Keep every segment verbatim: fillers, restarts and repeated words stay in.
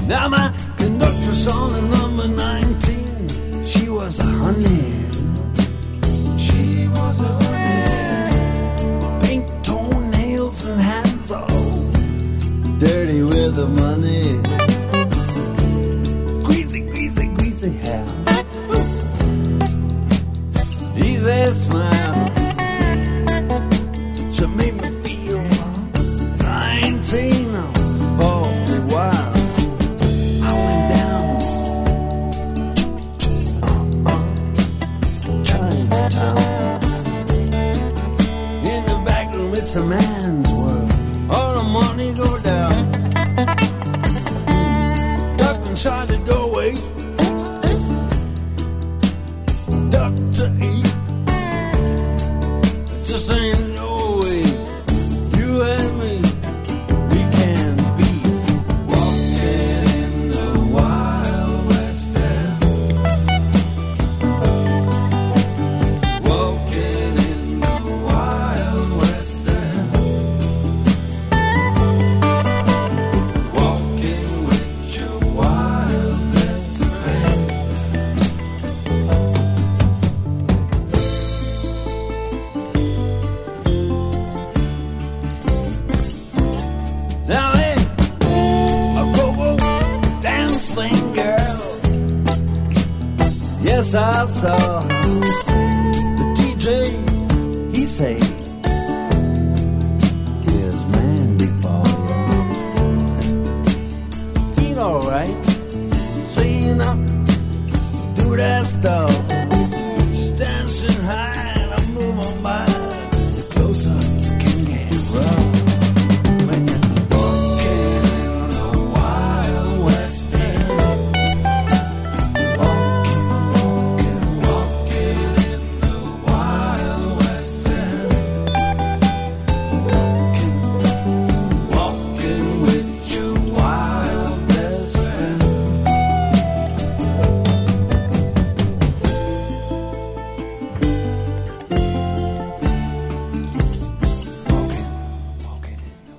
Now my conductress on the number nineteen, she was a honey. She was a honey. Pink toenails and hands all dirty with the money. Greasy, greasy, greasy hair. Easy smile. She made me feel nineteen. Oh, wild. I went down uh, uh, Chinatown. In the back room, it's a man's world. All the money go down. Duck inside the doorway. Duck to eat. Just ain't no way. You and me, we can be walking in the Wild West there. Walking in the Wild West there. Walking with your wild best friend. Now hey, a go-go dancing girl. Yes, I saw the D J. He say, "Here's Mandy for you." Feel alright, seeing up, do that stuff. She's dancing high and I move on by. The close-ups can get rough. When you're walking in the Wild West End. Walking, walking, walking in the Wild West End. Walking, walking with your wild best friend. Walking, walking in the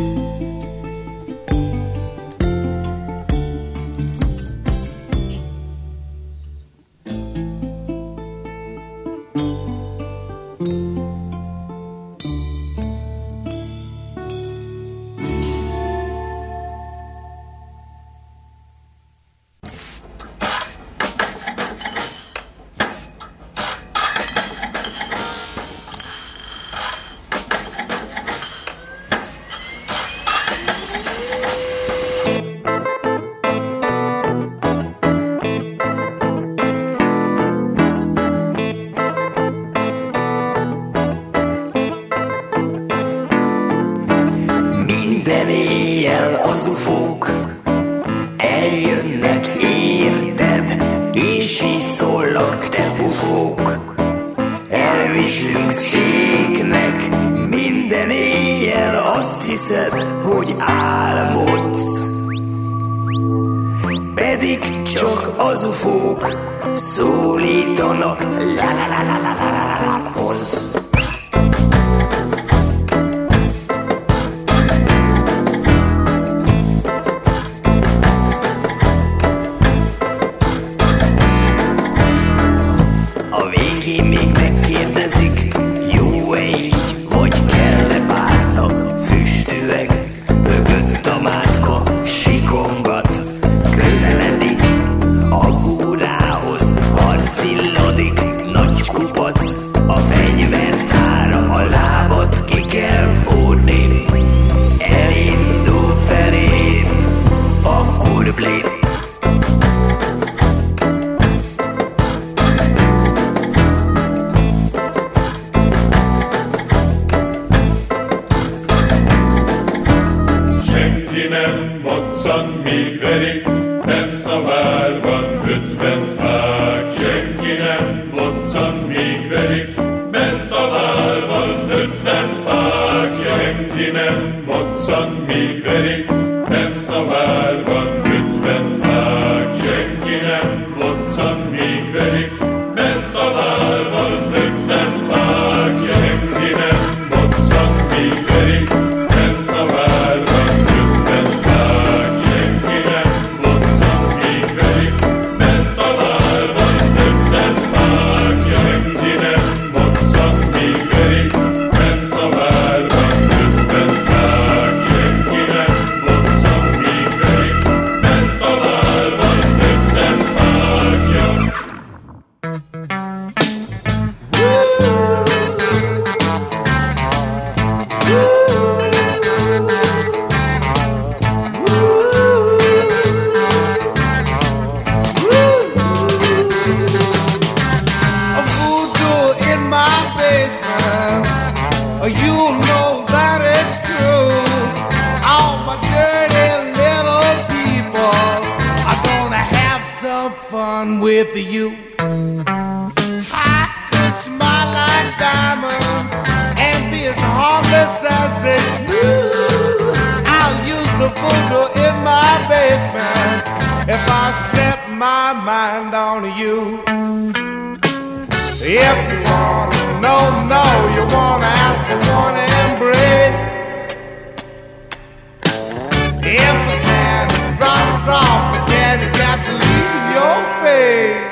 Minden éjjel az ufók eljönnek, érted? És így szólnak, te bufók. Elviszünk széknek. Minden éjjel azt hiszed, hogy álmodsz. Pedig csak az ufók szólítanak, la la la la la la la la hoz. A végén még megkérdezik, jó-e így, vagy kell-e párna? Füstüveg, mögött a mátka, sikongat, közeledik a búrához, harcilladik, nagy kupac, a fegyvertára, a lábat ki kell fúrni. Elindul felé a kurblét. Senki nem moccan, míg verik, bent a várban ötven fák. Senki nem moccan, míg verik, bent a várban ötven fák. Senki nem moccan, míg verik, bent a várban ötven fák. Senki nem moccan, míg verik, bent a várban ötven fák. Senki nem moccan, míg verik, bent a várban ötven fák. Senki nem fun with you. I could smile like diamonds and be as harmless as a smooth. I'll use the voodoo in my basement if I set my mind on you. If you wanna know, no, you wanna ask for one embrace. If I can drop, drop a can of gasoline in your face.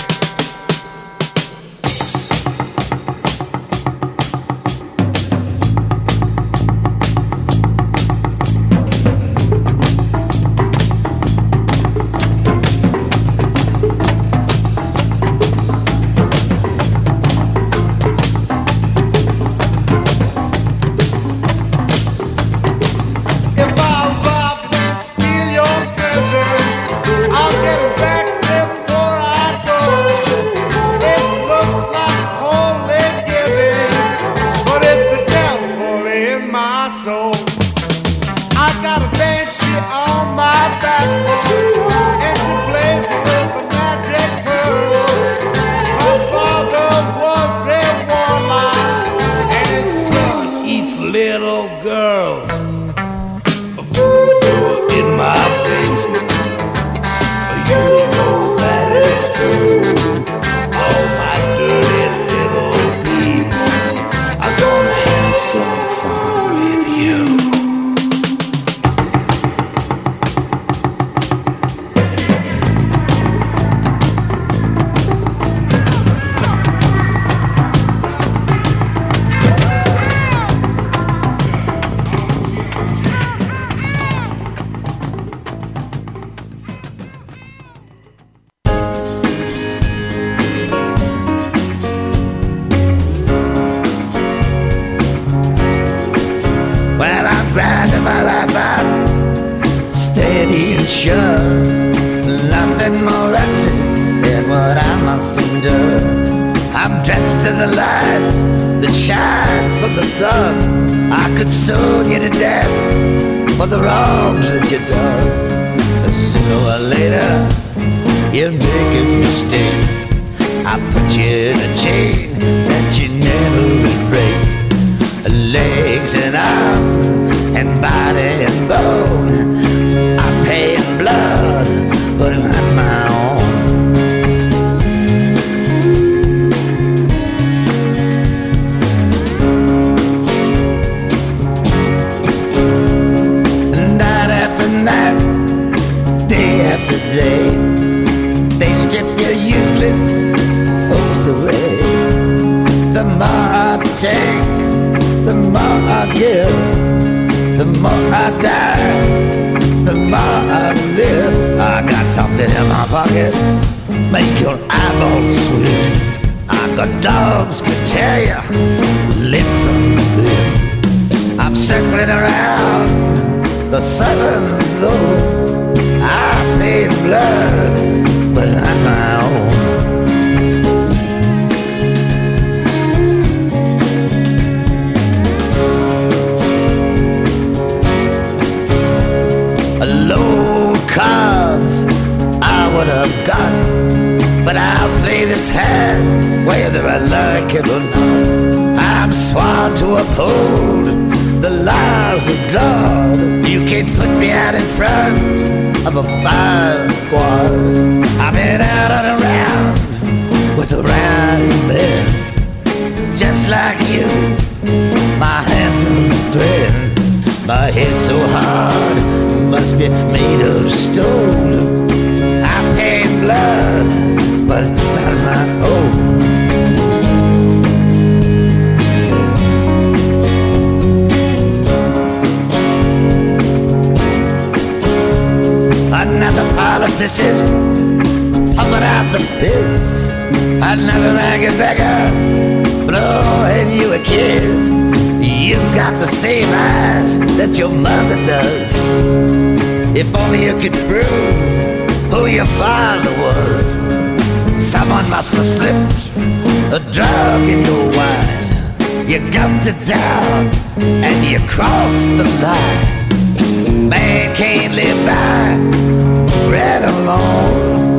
Gunned it down and you crossed the line. Man can't live by bread alone.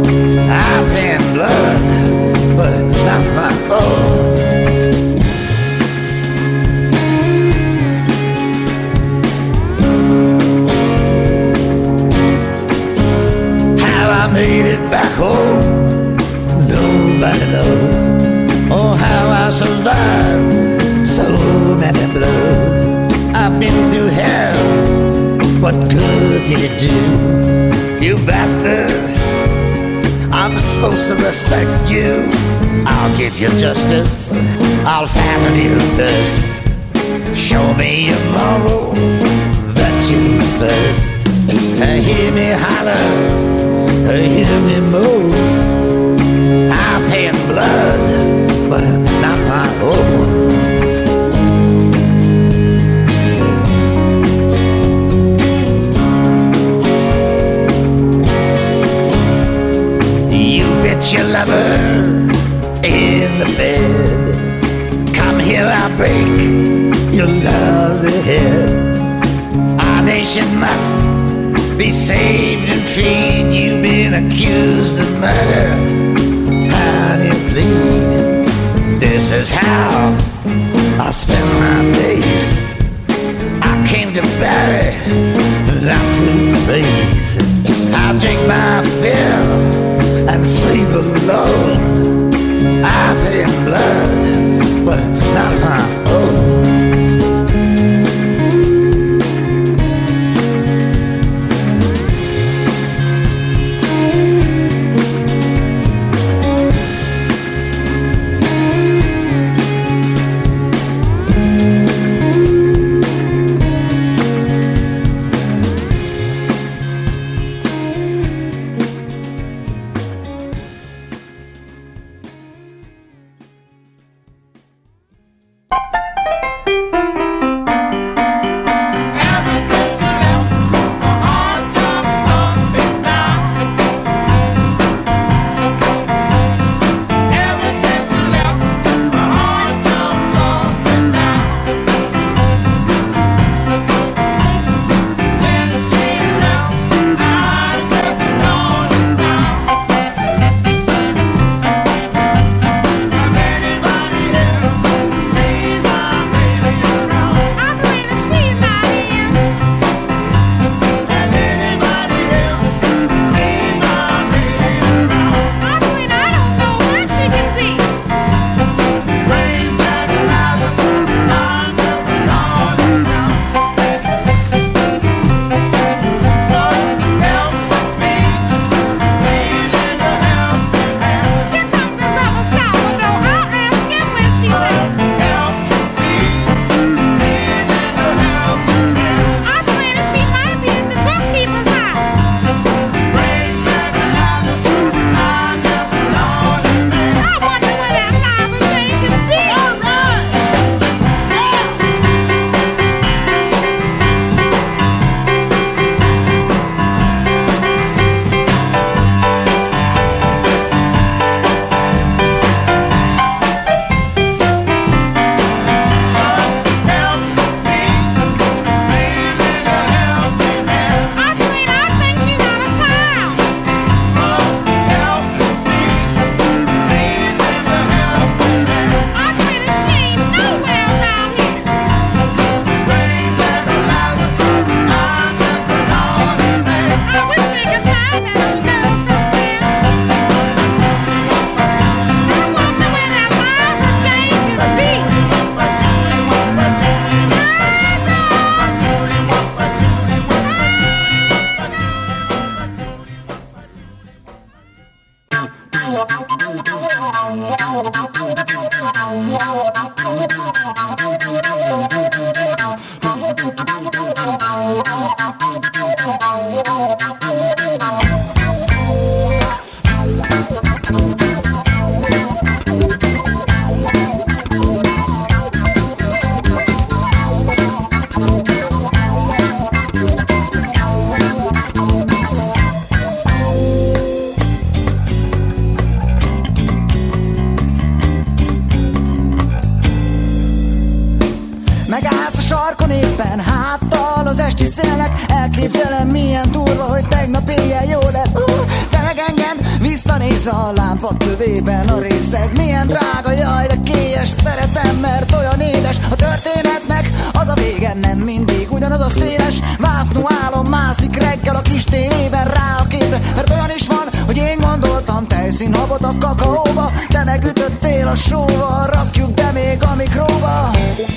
I pay in blood, but not my own. I made it back home, nobody knows. Oh, how I survived so many blows. I've been to hell, what good did it do? You bastard, I'm supposed to respect you. I'll give you justice, I'll fatten you this. Show me your moral virtue first. Hear me holler, hear me move. I pay in blood, but not my own. You bet your lover in the bed. Come here, I'll break your love's head. Our nation must be saved and freed. You've been accused of murder. How do you plead? This is how I spend my days. I came to bury, not to please. I drink my fill and sleep alone. I pay in blood, but not my own. Bye. néz a lámpa tövében a részeg. Milyen drága, jaj, de kélyes, szeretem, mert olyan édes. A történetnek az a vége, nem mindig ugyanaz a széles. Vásznó álom mászik reggel a kis tévében rá a képre, mert olyan is van, hogy én gondoltam tejszínhabot a kakaóba, te megütöttél a sóval, rakjuk be még a mikróba.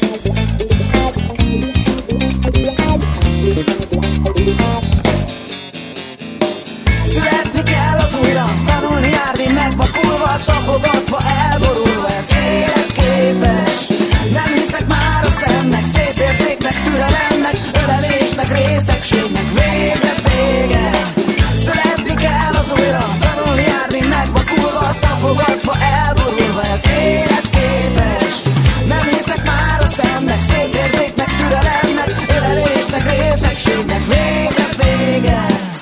Születni kell az újra, tanulni, járni megvakulva, tapogatva, elborulva, ez életképes. Nem hiszek már a szemnek, szép érzéknek, türelemnek, ölelésnek, részegségnek, végre vége. Születni kell az újra, tanulni, járni megvakulva, tapogatva, elborulva, ez életképes. Nem hiszek már a szemnek, szép érzéknek, türelemnek, ölelésnek, részegségnek, végre vége.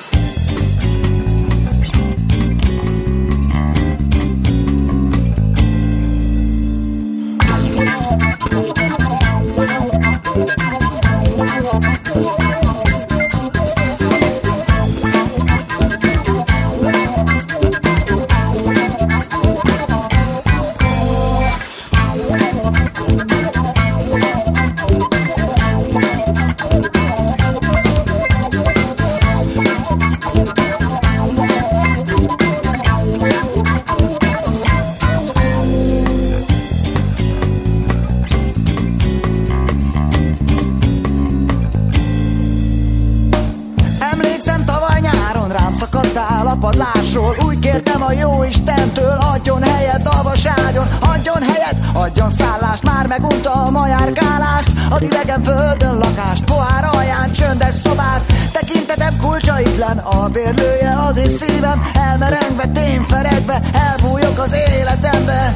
Padlásról, úgy kértem a jó Istentől, adjon helyet a vaságyon, adjon helyet, adjon szállást, már megunta a majárkálást, ad idegen földön lakást, pohár alján csöndes szobát, tekintetem kulcsaitlen, a bérlője az én szívem, elmerengve, tényferegve, elbújok az életembe.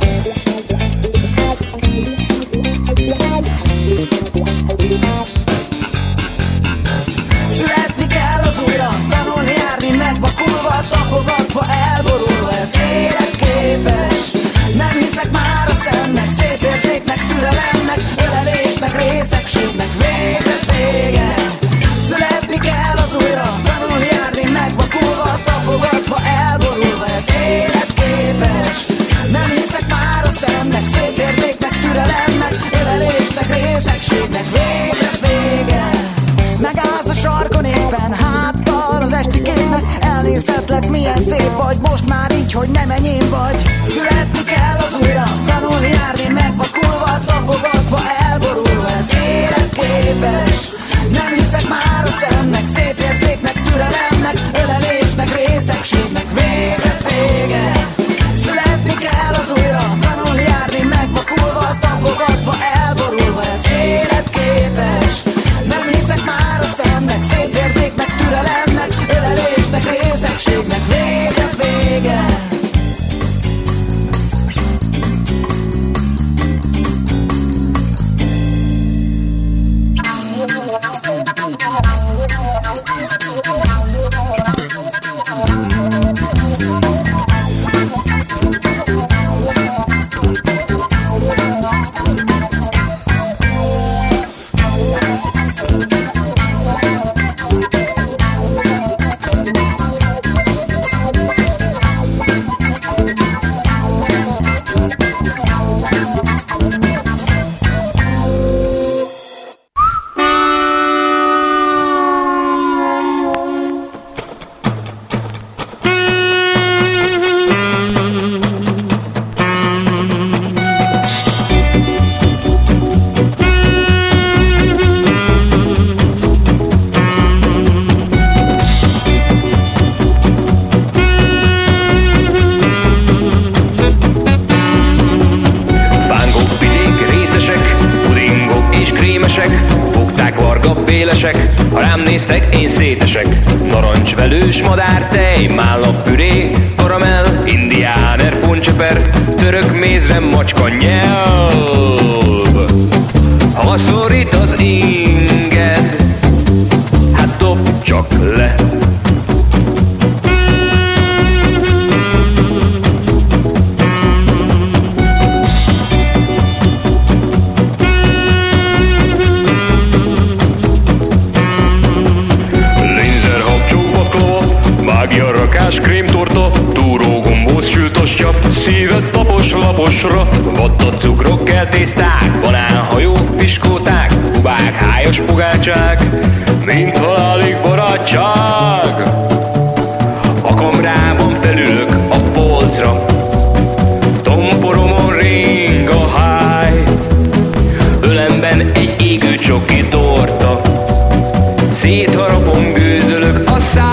Születni kell az újra, tanulni, járni megvakulva, tapogatva, elborulva, ez életképes. Nem hiszek már a szemnek, szép érzéknek, türelemnek, ölelésnek, részegségnek, végre vége. Születni kell az újra, tanulni, járni megvakulva, tapogatva, elborulva, ez életképes. Nem hiszek már a szemnek, szép érzéknek, türelemnek, ölelésnek, részegségnek, végre vége. Megállsz a sarkon éppen, háttal az esti képnek, elnézhetlek, milyen szép vagy, most már így, hogy nem enyém vagy. Születni kell az újra, tanulni, járni megvakulva, tapogatva, elborulva, ez életképes. Nem hiszek már a szemnek, szép érzéknek, türelemnek, ölelésnek, részegségnek, végre vége. Születni kell az újra, tanulni, járni megvakulva, tapogatva, elborulva, ez életképes. Nem hiszek már a szemnek, szép érzéknek, türelemnek, ölelésnek, részegségnek, végre vége. Ha rám néztek, én szétesek. Narancsvelős madártej, mállapüré, karamell, indiáner, poncseper, török mézre, macska nyelv. Ha szorít az inged, hát dob csak le. Krémtorta, túró gombóc cső, taposra, vadda cukrok, kell tészták, banánhajók, piskóták, kubák, hájas pogácsák, mint halálig barátság. A kamrában felülök a polcra, tomporomon ring a háj, ölemben egy égő csoki torta, szétharapom, gőzölök a száj.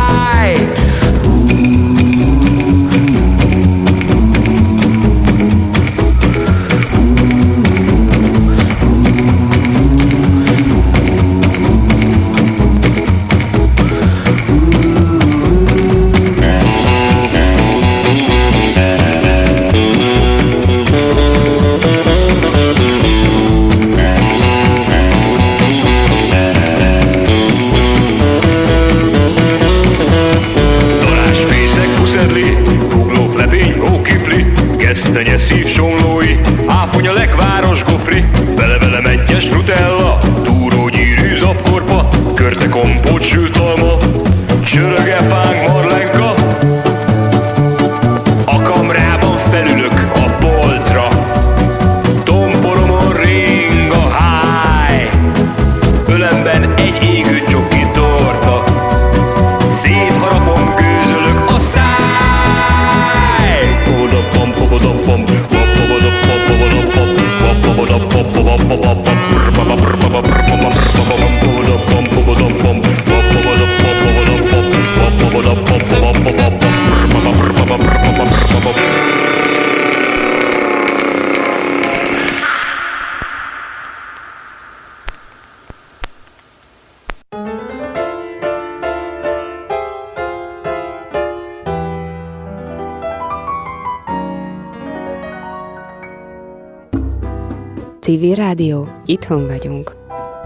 Gesztenye szívsomlói, áfonya lekváros gofri, vele-vele mentyes nutella, túrógyűrű zapkorpa, körte kompót sült alma, csöröge fánk marlenka. A kamrában felülök a polcra, tomporomon ring a háj, ölemben egy égő csoki torta, szétharapom, gőzölök a száj. Civil Rádió, itthon vagyunk.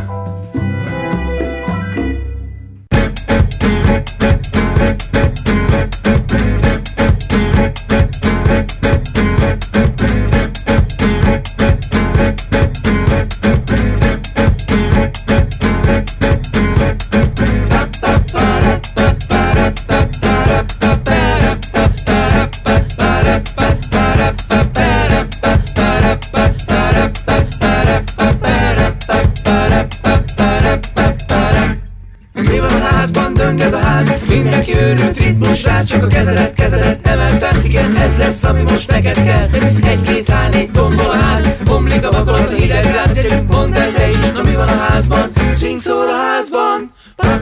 Csak a kezedet, kezedet emeld fel, igen, ez lesz, ami most neked kell. Egy-két áll, négy tombol a ház, omlik a vakolat, a hideg gáz. Gyerünk, mondd el te is, na mi van a házban? Swing szól a házban.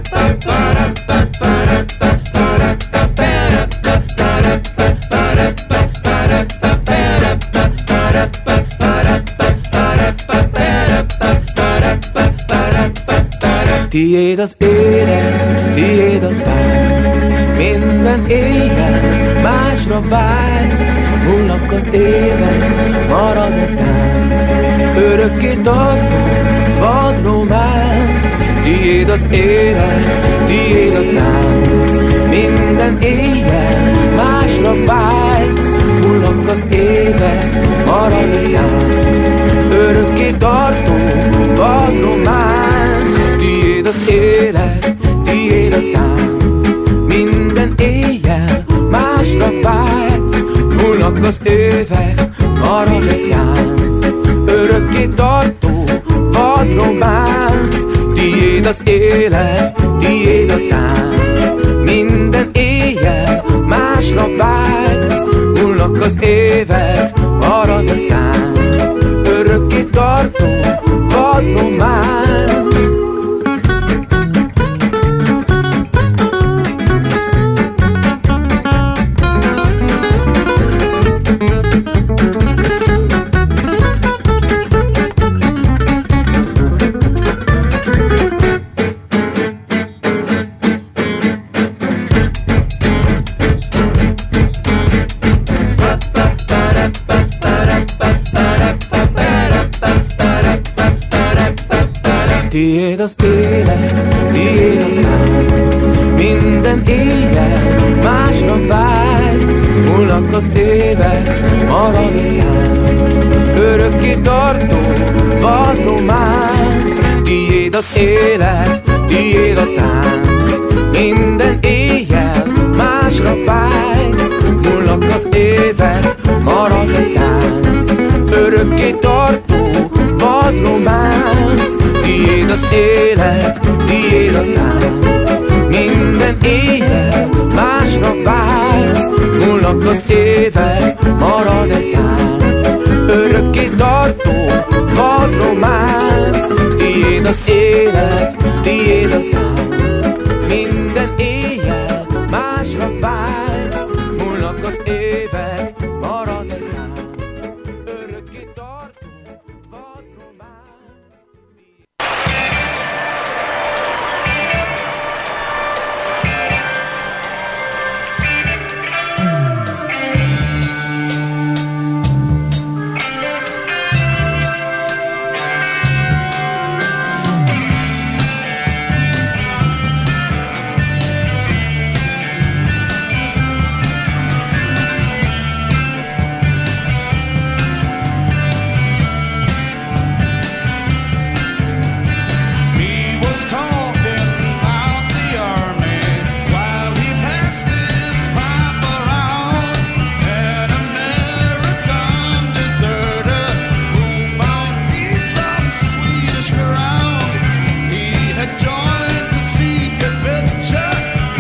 Tiéd az élet, tiéd a tánc, minden éjjel másra vágysz, múlnak az évek, marad a tánc, örökké tartó vad románc. Tiéd az élet, tiéd a tánc, minden éjjel másra vágysz, múlnak az évek, marad a tánc, örökké tartó vad románc. Tiéd az élet, tiéd a tánc, minden éjjel másra vágysz, múlnak az évek, marad egy tánc, örökké tartó vad románc. Tiéd az élet, tiéd a tánc, minden éjjel másra vágysz, múlnak az évek, marad a tánc, örökké tartó vad románc. Tiéd az élet, tiéd a tánc, minden éjjel másra vágysz, múlnak az évek, marad egy tánc, örökké tartó vad románc. Tiéd az élet, tiéd a tánc, minden éjjel másra vágysz, múlnak az évek, marad egy tánc, éve.